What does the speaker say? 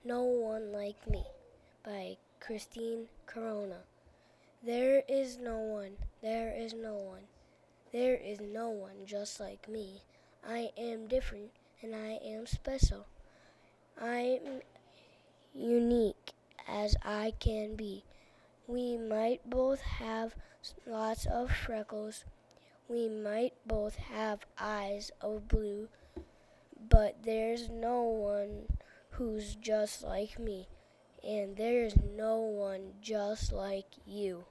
No One Like Me by Christine Corona. There is no one, there is no one, there is no one just like me. I am different and I am special. I'm unique as I can be. We might both have lots of freckles. We might both have eyes of blue, but there's no one who's just like me, and there's no one just like you.